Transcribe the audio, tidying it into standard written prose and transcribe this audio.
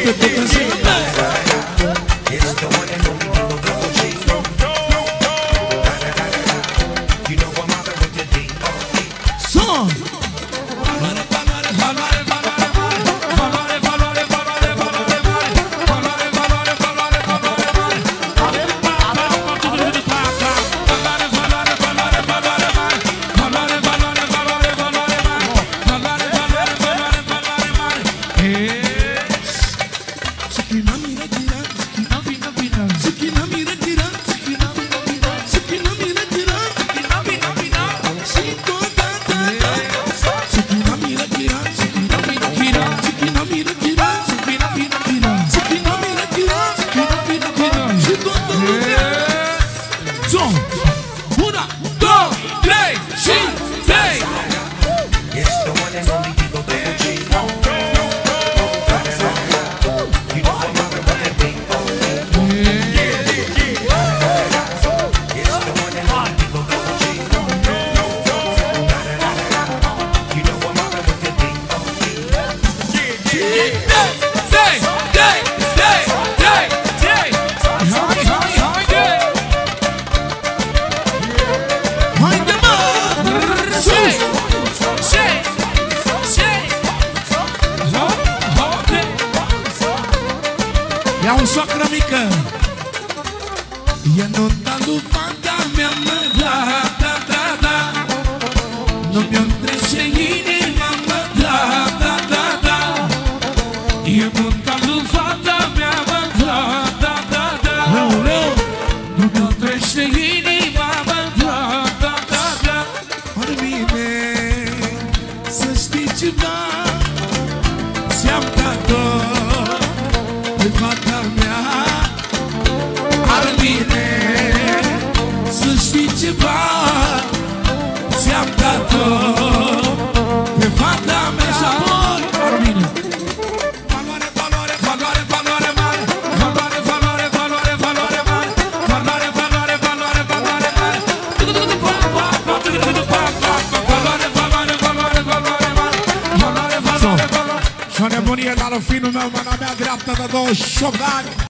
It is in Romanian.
pe toată ziua. Son! Ia un soacră mică. E nota lui fata mea, mă, da, da, da, da. Nu mi-o trece inima, mă, da, da, da, da. E nota lui fata mea, mă, da, da, da, da. Nu mi-o trece inima, mă, da, da, da, da. Ar bine să știi ceva, ți-am dat-o pe fata mea. Ar bine să știi ceva, ți-am dat-o pe fata mea. Și apoi, ar bine. Valoare, valoare, valoare, valoare mare. Valoare, valoare, valoare, valoare mare. Valoare, valoare, valoare, valoare mare. Valoare, valoare, valoare, valoare mare. Valoare, valoare, valoare. Și o nebunie la finul meu, mâna mea dreaptă de 28 de ani.